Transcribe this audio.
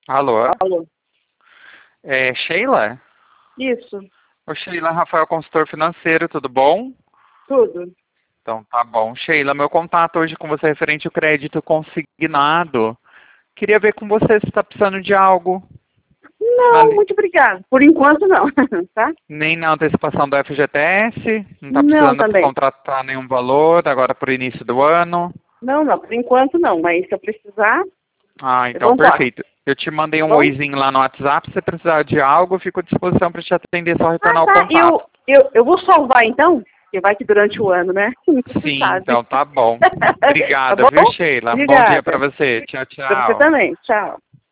Alô? Alô? É Sheila? Isso, Ô Sheila, Rafael, consultor financeiro, tudo bom? tudo. Então tá bom. Sheila, meu contato hoje com você é referente ao crédito consignado. Queria ver com você se está precisando de algo. Na Não, li- muito obrigada. Por enquanto não, tá? Nem na antecipação do FGTS, não está Não, precisando também. contratar nenhum valor agora para o início do ano. Não, por enquanto não, mas se eu precisar, Ah, eu então dou um toque, perfeito. Eu te mandei tá um bom? oizinho lá no WhatsApp, se você precisar de algo, eu fico à disposição para te atender, só Ah, retornar o tá. contato. Eu vou salvar então, porque vai que durante o ano, né? Nunca se Sim, sabe. então tá bom. Tá Obrigado, bom? viu, Sheila? Um bom dia para Obrigada. você. Tchau, Pra você tchau. também. Tchau.